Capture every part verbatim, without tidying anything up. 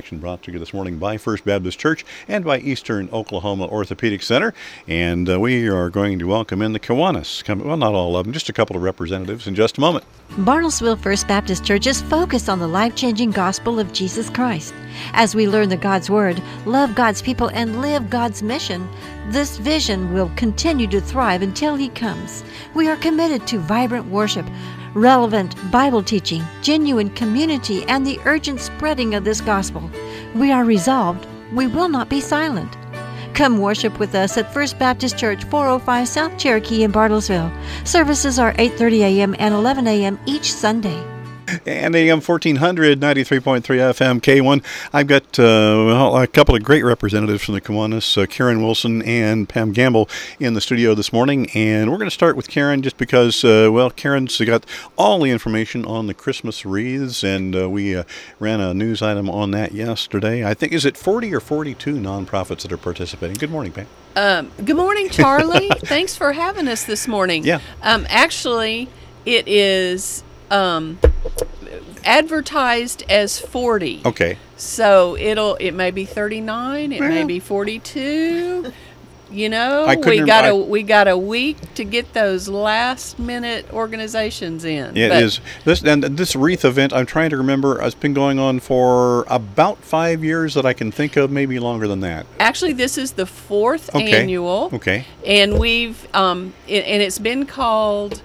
information brought to you this morning by First Baptist Church and by Eastern Oklahoma Orthopedic Center. And uh, we are going to welcome in the Kiwanis. Well, not all of them, just a couple of representatives in just a moment. Bartlesville First Baptist Church is focused on the life-changing gospel of Jesus Christ. As we learn the God's Word, love God's people, and live God's mission, this vision will continue to thrive until He comes. We are committed to vibrant worship, relevant Bible teaching, genuine community, and the urgent spreading of this gospel. We are resolved. We will not be silent. Come worship with us at First Baptist Church, four oh five South Cherokee in Bartlesville. Services are eight thirty a.m. and eleven a.m. each Sunday. And A M fourteen hundred, ninety-three point three F M, K one. I've got uh, well, a couple of great representatives from the Kiwanis, uh, Karen Wilson and Pam Gamble, in the studio this morning. And we're going to start with Karen just because, uh, well, Karen's got all the information on the Christmas wreaths, and uh, we uh, ran a news item on that yesterday. I think, is it forty or forty-two nonprofits that are participating? Good morning, Pam. Um, good morning, Charlie. Thanks for having us this morning. Yeah. Um, actually, it is... Um, advertised as forty. Okay. So it'll it may be thirty-nine, it well, may be forty-two. You know, I we got I, a we got a week to get those last minute organizations in. It but, is this and this wreath event. I'm trying to remember. It's been going on for about five years that I can think of, maybe longer than that. Actually, this is the fourth okay. annual. Okay. And we've um it, and it's been called.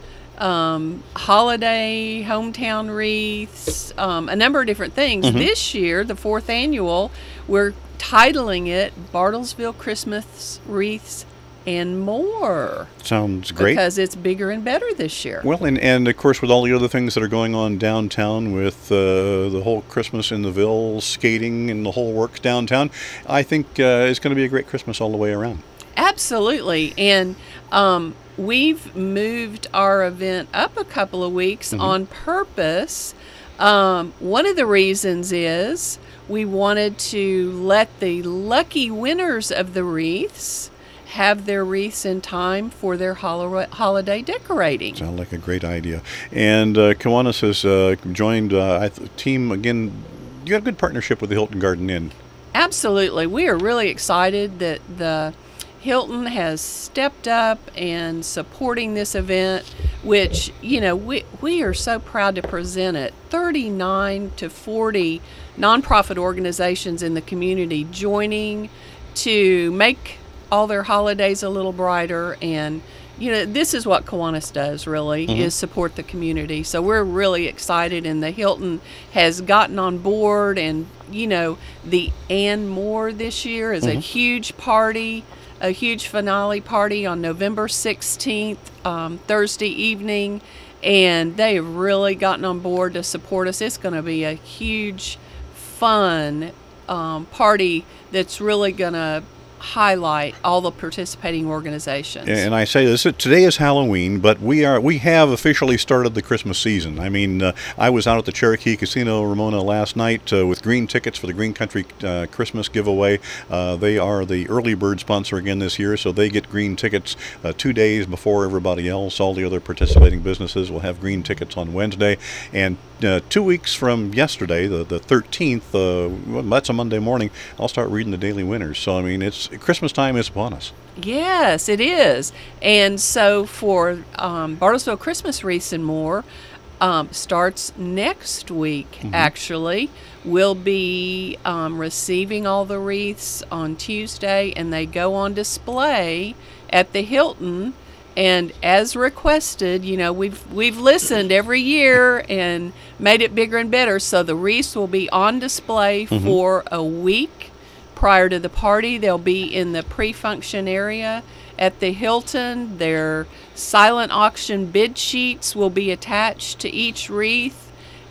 Um, holiday, hometown wreaths, um, a number of different things. Mm-hmm. This year, the fourth annual, we're titling it Bartlesville Christmas Wreaths and More. Sounds great. Because it's bigger and better this year. Well, and, and of course, with all the other things that are going on downtown with uh, the whole Christmas in the Ville, skating and the whole works downtown, I think uh, it's going to be a great Christmas all the way around. Absolutely. And um, we've moved our event up a couple of weeks mm-hmm. on purpose. Um, one of the reasons is we wanted to let the lucky winners of the wreaths have their wreaths in time for their hol- holiday decorating. Sounds like a great idea. And uh, Kiwanis has uh, joined uh, a team again. You got a good partnership with the Hilton Garden Inn. Absolutely. We are really excited that the Hilton has stepped up and supporting this event, which, you know, we we are so proud to present it. thirty-nine to forty nonprofit organizations in the community joining to make all their holidays a little brighter. And, you know, this is what Kiwanis does, really, mm-hmm. is support the community. So we're really excited, and the Hilton has gotten on board. And, you know, the And More this year is mm-hmm. a huge party. A huge finale party on November sixteenth, um, Thursday evening, and they have really gotten on board to support us. It's going to be a huge, fun um, party that's really going to highlight all the participating organizations. And I say this, today is Halloween, but we are we have officially started the Christmas season. I mean, uh, I was out at the Cherokee Casino, Ramona, last night uh, with green tickets for the Green Country uh, Christmas giveaway. Uh, they are the early bird sponsor again this year, so they get green tickets uh, two days before everybody else. All the other participating businesses will have green tickets on Wednesday. And uh, two weeks from yesterday, the, the thirteenth, uh, well, that's a Monday morning, I'll start reading the daily winners. So, I mean, it's Christmas time is upon us. Yes, it is. And so for um, Bartlesville Christmas Wreaths and More, um, starts next week, mm-hmm. actually. We'll be um, receiving all the wreaths on Tuesday, and they go on display at the Hilton. And as requested, you know, we've we've listened every year and made it bigger and better. So the wreaths will be on display mm-hmm. for a week. Prior to the party, they'll be in the pre-function area at the Hilton. Their silent auction bid sheets will be attached to each wreath,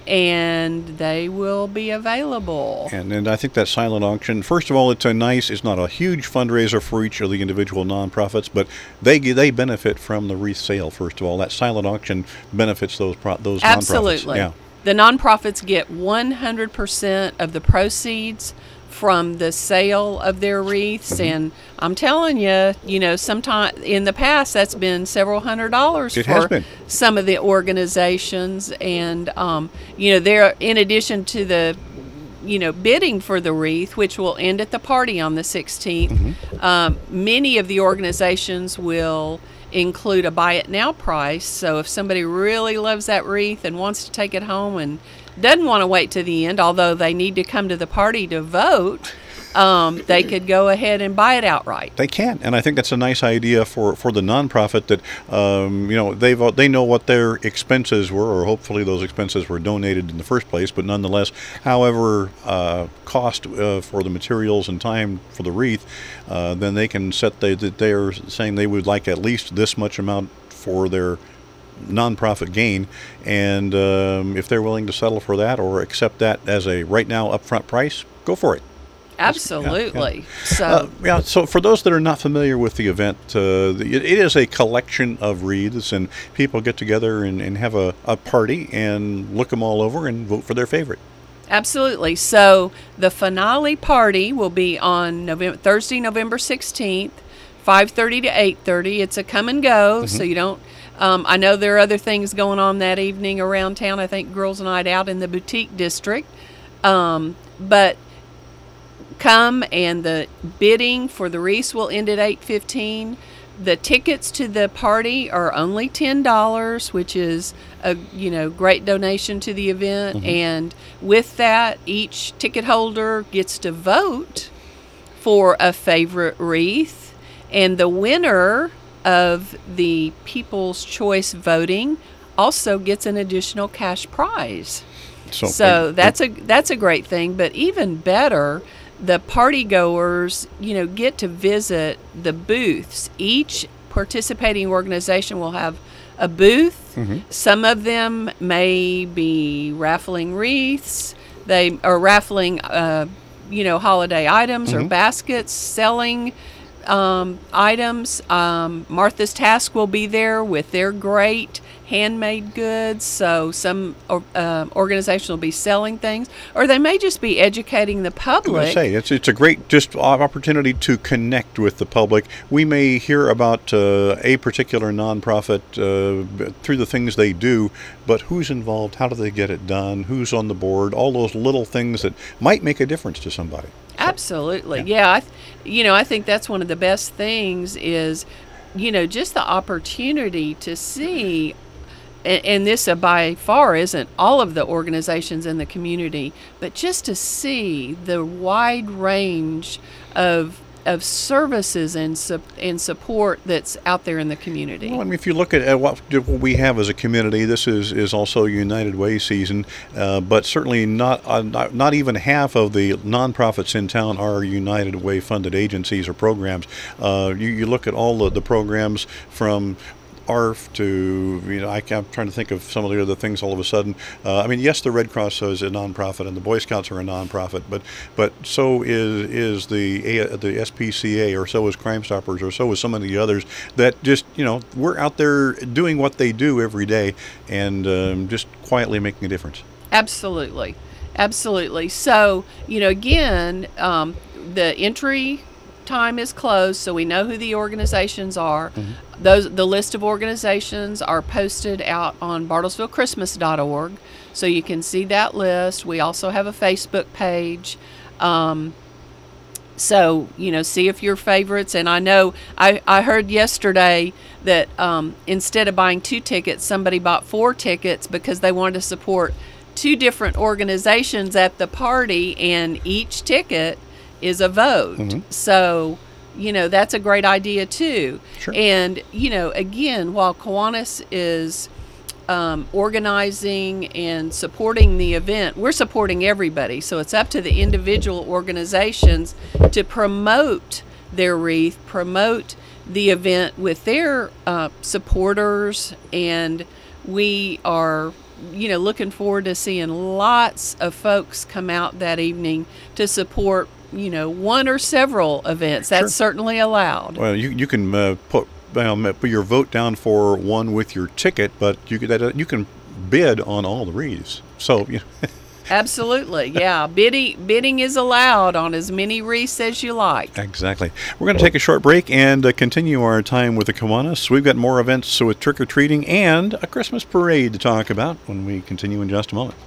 and they will be available. And, and I think that silent auction, first of all, it's a nice, it's not a huge fundraiser for each of the individual nonprofits, but they they benefit from the wreath sale, first of all. That silent auction benefits those pro, those Absolutely. nonprofits. Yeah. The nonprofits get one hundred percent of the proceeds from the sale of their wreaths, mm-hmm. and I'm telling you, you know, sometime in the past that's been several hundred dollars it for has been. Some of the organizations, and um, you know, they're in addition to the you know, bidding for the wreath, which will end at the party on the sixteenth, mm-hmm. um, many of the organizations will include a buy it now price. So if somebody really loves that wreath and wants to take it home and doesn't want to wait to the end, although they need to come to the party to vote, um, they could go ahead and buy it outright. They can, and I think that's a nice idea for, for the nonprofit that um, you know they've they know what their expenses were, or hopefully those expenses were donated in the first place. But nonetheless, however uh, cost uh, for the materials and time for the wreath, uh, then they can set the, that they are saying they would like at least this much amount for their nonprofit gain, and um, if they're willing to settle for that or accept that as a right now upfront price, go for it. Absolutely. Yeah, yeah. So, uh, yeah. So, for those that are not familiar with the event, uh, it, it is a collection of wreaths, and people get together and, and have a, a party and look them all over and vote for their favorite. Absolutely. So, the finale party will be on November, Thursday, November sixteenth, five thirty to eight thirty. It's a come and go, mm-hmm. so you don't. Um, I know there are other things going on that evening around town. I think Girls' Night Out in the Boutique District, um, but. Come, and the bidding for the wreaths will end at eight fifteen. The tickets to the party are only ten dollars, which is a you know great donation to the event. Mm-hmm. And with that, each ticket holder gets to vote for a favorite wreath, and the winner of the People's Choice voting also gets an additional cash prize. So, so I, that's a that's a great thing. But even better, the party goers, you know, get to visit the booths. Each participating organization will have a booth. Mm-hmm. Some of them may be raffling wreaths. They are raffling, uh, you know, holiday items mm-hmm. or baskets, selling um, items. Um, Martha's Task will be there with their great handmade goods. So some uh, organizations will be selling things, or they may just be educating the public. I say it's it's a great just opportunity to connect with the public. We may hear about uh, a particular nonprofit uh, through the things they do, but who's involved? How do they get it done? Who's on the board? All those little things that might make a difference to somebody. Absolutely, yeah. yeah I th- you know, I think that's one of the best things is, you know, just the opportunity to see. And this uh, by far isn't all of the organizations in the community, but just to see the wide range of of services and su- and support that's out there in the community. Well, I mean, if you look at, at what we have as a community, this is, is also United Way season, uh, but certainly not, uh, not not even half of the nonprofits in town are United Way funded agencies or programs. Uh, you, you look at all the, the programs from A R F to, you know, I, I'm trying to think of some of the other things all of a sudden. Uh, I mean, yes, the Red Cross is a nonprofit and the Boy Scouts are a nonprofit, but but so is is the a, the S P C A, or so is Crime Stoppers, or so is some of the others that just, you know, we're out there doing what they do every day and um, just quietly making a difference. Absolutely. Absolutely. So, you know, again, um, the entry time is closed, so we know who the organizations are. Mm-hmm. Those the list of organizations are posted out on bartlesville christmas dot org, so you can see that list. We also have a Facebook page. Um, so, you know, see if your favorites. And I know I, I heard yesterday that um, instead of buying two tickets, somebody bought four tickets because they wanted to support two different organizations at the party, and each ticket is a vote. Mm-hmm. So, you know, that's a great idea too. Sure. And, you know, again, while Kiwanis is um, organizing and supporting the event, we're supporting everybody. So it's up to the individual organizations to promote their wreath, promote the event with their uh, supporters. And we are, you know, looking forward to seeing lots of folks come out that evening to support, you know, one or several events. That's sure. certainly allowed. Well, you you can uh, put um, put your vote down for one with your ticket, but you could, that, uh, you can bid on all the wreaths. So, you know. Absolutely, yeah. Bidding bidding is allowed on as many wreaths as you like. Exactly. We're going to take a short break and uh, continue our time with the Kiwanis. We've got more events with trick-or-treating and a Christmas parade to talk about when we continue in just a moment.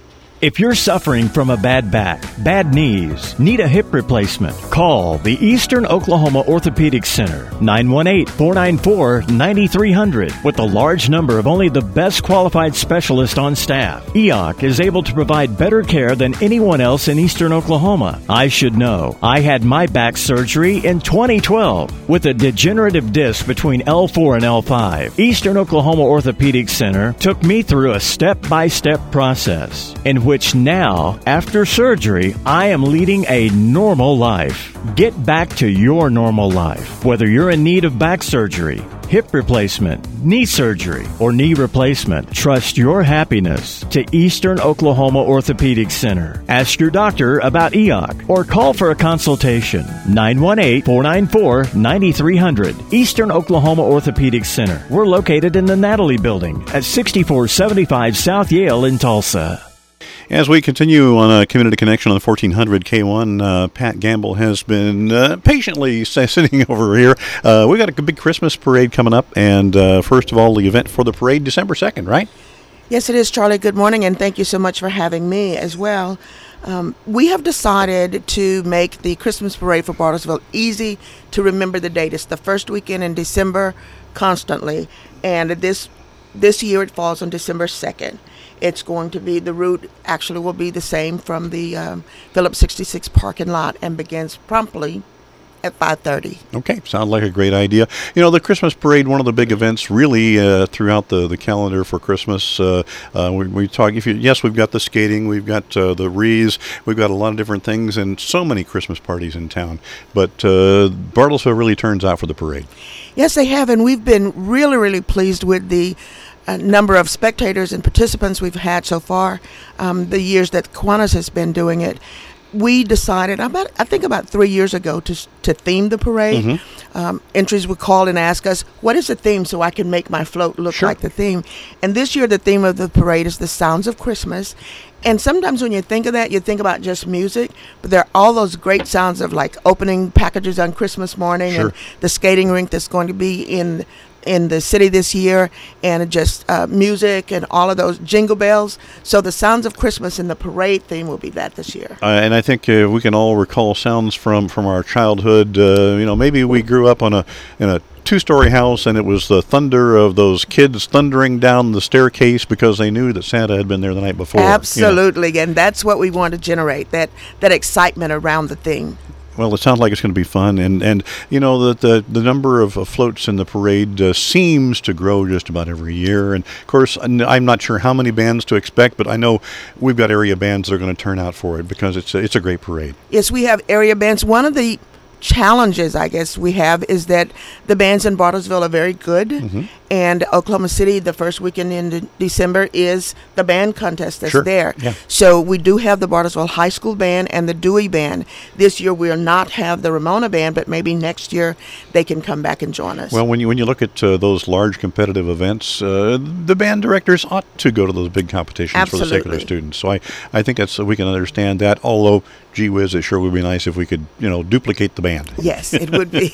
If you're suffering from a bad back, bad knees, need a hip replacement, call the Eastern Oklahoma Orthopedic Center, nine one eight, four nine four, nine three zero zero. With a large number of only the best qualified specialists on staff, E O C is able to provide better care than anyone else in Eastern Oklahoma. I should know. I had my back surgery in twenty twelve with a degenerative disc between L four and L five. Eastern Oklahoma Orthopedic Center took me through a step-by-step process in which now, after surgery, I am leading a normal life. Get back to your normal life. Whether you're in need of back surgery, hip replacement, knee surgery, or knee replacement, trust your happiness to Eastern Oklahoma Orthopedic Center. Ask your doctor about E O C or call for a consultation. nine one eight, four nine four, nine three zero zero. Eastern Oklahoma Orthopedic Center. We're located in the Natalie Building at sixty-four seventy-five South Yale in Tulsa. As we continue on a Community Connection on the fourteen hundred K one, uh, Pat Gamble has been uh, patiently sitting over here. Uh, we got a big Christmas parade coming up, and uh, first of all, the event for the parade, December second, right? Yes, it is, Charlie. Good morning, and thank you so much for having me as well. Um, we have decided to make the Christmas parade for Bartlesville easy to remember the date. It's the first weekend in December constantly, and this this year it falls on December second. It's going to be, the route actually will be the same from the um, Phillips sixty-six parking lot and begins promptly at five thirty. Okay, sounds like a great idea. You know, the Christmas parade, one of the big events really uh, throughout the, the calendar for Christmas. Uh, uh, we, we talk, if you, yes, we've got the skating, we've got uh, the wreaths, we've got a lot of different things and so many Christmas parties in town. But uh, Bartlesville really turns out for the parade. Yes, they have, and we've been really, really pleased with the a number of spectators and participants we've had so far, um, the years that Kiwanis has been doing it. We decided about, I think about three years ago to to theme the parade. Mm-hmm. Um, entries would call and ask us, what is the theme so I can make my float look sure. like the theme? And this year the theme of the parade is the sounds of Christmas. And sometimes when you think of that, you think about just music, but there are all those great sounds of like opening packages on Christmas morning sure. and the skating rink that's going to be in in the city this year, and just uh, music and all of those jingle bells. So the sounds of Christmas in the parade theme will be that this year. Uh, and I think uh, we can all recall sounds from, from our childhood. Uh, you know, maybe we grew up on a in a two-story house, and it was the thunder of those kids thundering down the staircase because they knew that Santa had been there the night before. Absolutely, you know. And that's what we want to generate, that, that excitement around the theme. Well, it sounds like it's going to be fun, and, and you know, the, the, the number of uh, floats in the parade uh, seems to grow just about every year. And, of course, I'm not sure how many bands to expect, but I know we've got area bands that are going to turn out for it because it's a, it's a great parade. Yes, we have area bands. One of the challenges, I guess, we have is that the bands in Bartlesville are very good, mm-hmm. and Oklahoma City, the first weekend in de- December, is the band contest that's sure. there. Yeah. So we do have the Bartlesville High School Band and the Dewey Band. This year we'll not have the Ramona Band, but maybe next year they can come back and join us. Well, when you when you look at uh, those large competitive events, uh, the band directors ought to go to those big competitions Absolutely. for the secular students. So I, I think that's we can understand that, although, gee whiz, it sure would be nice if we could, you know, duplicate the band. Yes, it would be.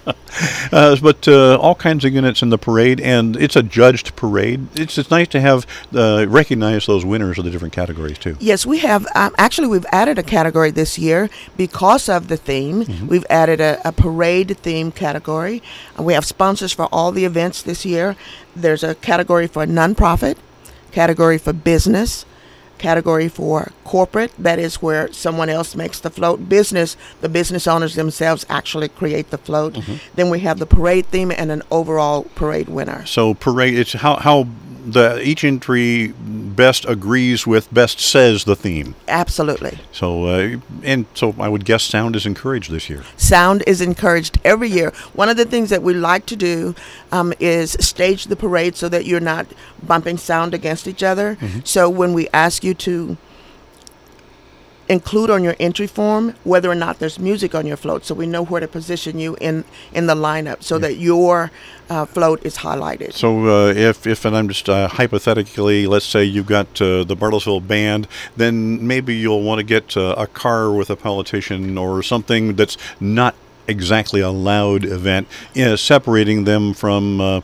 uh, but uh, all kinds of units in the parade, and it's a judged parade. It's it's nice to have uh, recognize those winners of the different categories too. Yes, we have. Um, actually, we've added a category this year because of the theme. Mm-hmm. We've added a, a parade theme category. Uh, we have sponsors for all the events this year. There's a category for nonprofit, category for business, category for corporate, that is where someone else makes the float. Business, the business owners themselves actually create the float. Mm-hmm. Then we have the parade theme and an overall parade winner. So parade, it's how how the each entry best agrees with, best says the theme. Absolutely. So uh, and so I would guess sound is encouraged this year. Sound is encouraged every year. One of the things that we like to do um, is stage the parade so that you're not bumping sound against each other. Mm-hmm. So when we ask you to include on your entry form whether or not there's music on your float, so we know where to position you in, in the lineup so yeah. that your uh, float is highlighted. So uh, if, if, and I'm just uh, hypothetically, let's say you've got uh, the Bartlesville band, then maybe you'll want to get uh, a car with a politician or something that's not exactly a loud event, you know, separating them from uh,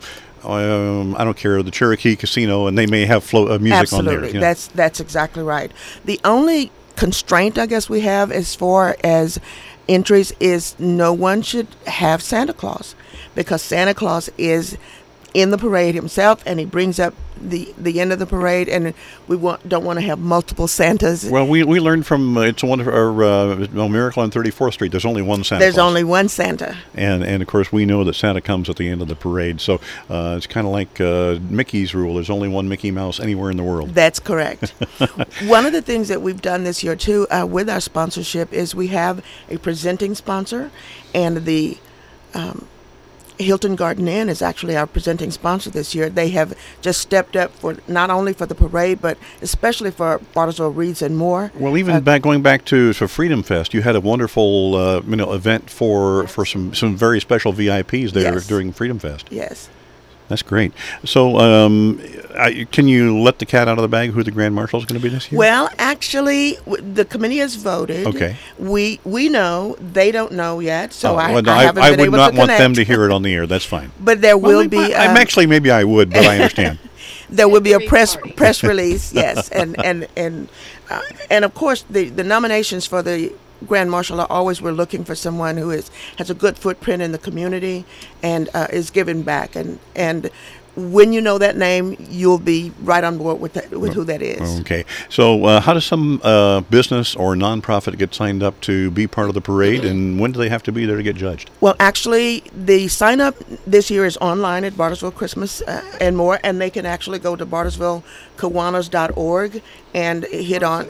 um, I don't care, the Cherokee Casino, and they may have flo- uh, music Absolutely. on there. You know. That's that's exactly right. The only constraint I guess we have as far as entries is no one should have Santa Claus, because Santa Claus is in the parade himself, and he brings up the the end of the parade, and we want, don't want to have multiple Santas. Well, we we learned from uh, It's a Wonderful, or uh, well, Miracle on thirty-fourth Street. There's only one Santa. There's Claus. only one Santa, and and of course we know that Santa comes at the end of the parade. So uh, it's kind of like uh, Mickey's rule. There's only one Mickey Mouse anywhere in the world. That's correct. One of the things that we've done this year too, uh, with our sponsorship, is we have a presenting sponsor, and the um, Hilton Garden Inn is actually our presenting sponsor this year. They have just stepped up for not only for the parade, but especially for Bartlesville Reads and More. Well, even uh, back going back to, to Freedom Fest, you had a wonderful uh, you know event for for some, some very special V I Ps there Yes. during Freedom Fest. Yes. That's great. So, um, I, can you let the cat out of the bag who the Grand Marshal is going to be this year? Well, actually, w- the committee has voted. Okay. We we know, they don't know yet, so Oh, I, well, no, I haven't I been would able not to want connect. them to hear it on the air. That's fine. But there Well, will I- be. I, I'm um, actually maybe I would, but I understand. There will be a press Party. press release, yes, and and and uh, and of course the the nominations for the Grand Marshal are always, we're looking for someone who is has a good footprint in the community and uh, is giving back, and and when you know that name, you'll be right on board with that, with who that is. Okay. So, uh, how does some uh, business or nonprofit get signed up to be part of the parade, and when do they have to be there to get judged? Well, actually, the sign up this year is online at Bartlesville Christmas uh, and More, and they can actually go to bartlesville kiwanis dot org and hit on.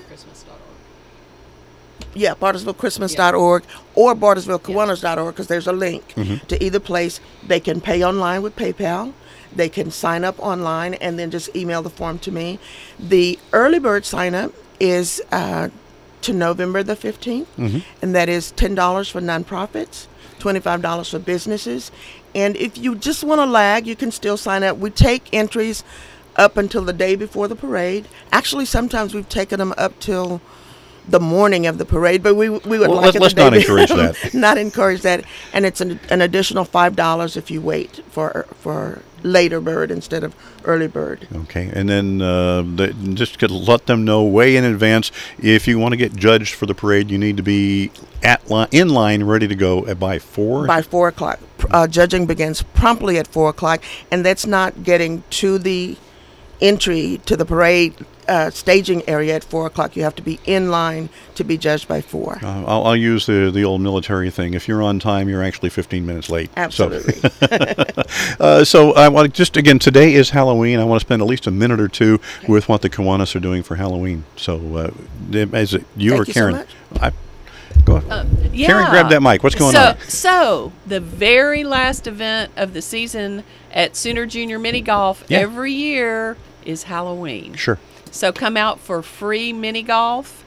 Yeah, bartlesville christmas dot org or bartlesville kiwanis dot org, because there's a link Mm-hmm. to either place. They can pay online with PayPal. They can sign up online and then just email the form to me. The early bird sign up is uh, to November the fifteenth, Mm-hmm. and that is ten dollars for nonprofits, twenty-five dollars for businesses. And if you just want to lag, you can still sign up. We take entries up until the day before the parade. Actually, sometimes we've taken them up till the morning of the parade, but we we would Well, like let's- it let's the day not encourage before. that. Not encourage that, and it's an, an additional five dollars if you wait for for later bird instead of early bird. Okay, and then uh, the, just to let them know way in advance, if you want to get judged for the parade, you need to be at li- in line, ready to go at by four. By four o'clock, uh, judging begins promptly at four o'clock, and that's not getting to the entry to the parade uh, staging area at four o'clock. You have to be in line to be judged by four. Uh, I'll, I'll use the the old military thing. If you're on time, you're actually fifteen minutes late. Absolutely. So, uh, so I want to just again, today is Halloween. I want to spend at least a minute or two with what the Kiwanis are doing for Halloween. So, uh, is it you Thank or you so Karen? much. I, go ahead. Uh, yeah. Karen, grab that mic. What's going so, on? So, the very last event of the season at Sooner Junior Mini Golf Yeah. every year is Halloween. Sure. So, come out for free mini golf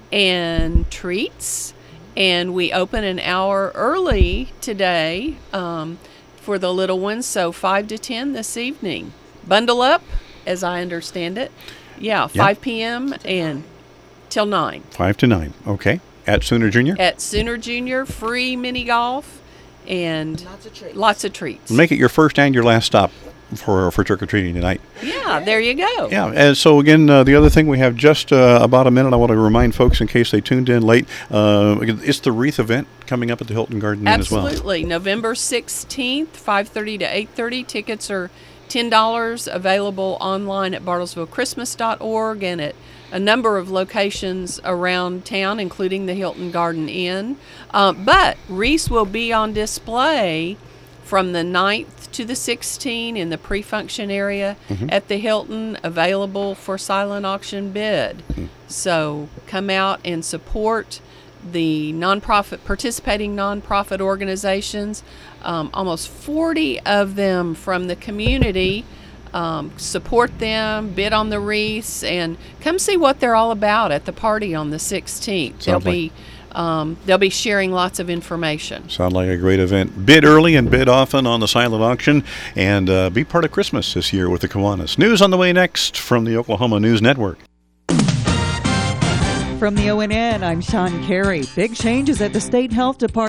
and treats. And we open an hour early today um, for the little ones, so five to ten this evening. Bundle up, as I understand it. Yeah, five p.m. and till nine. Five to nine. Okay. At Sooner Junior. At Sooner Junior, free mini golf and Lots of treats. lots of treats. Make it your first and your last stop for for trick or treating tonight. Yeah, there you go. Yeah, and so again, uh, the other thing, we have just uh, about a minute. I want to remind folks in case they tuned in late. Uh, it's the wreath event coming up at the Hilton Garden Inn as well. Absolutely. November sixteenth, five thirty to eight thirty. Tickets are ten dollars, available online at bartlesville christmas dot org and at a number of locations around town, including the Hilton Garden Inn. Uh, but wreaths will be on display from the ninth to the sixteenth in the pre-function area Mm-hmm. at the Hilton, available for silent auction bid. Mm-hmm. So come out and support the nonprofit, participating nonprofit organizations. Um, almost forty of them from the community. Um, support them, bid on the wreaths, and come see what they're all about at the party on the sixteenth. They'll Sounds like- be um, they'll be sharing lots of information. Sound like a great event. Bid early and bid often on the silent auction, and uh, be part of Christmas this year with the Kiwanis. News on the way next from the Oklahoma News Network. From the O N N, I'm Sean Carey. Big changes at the State Health Department.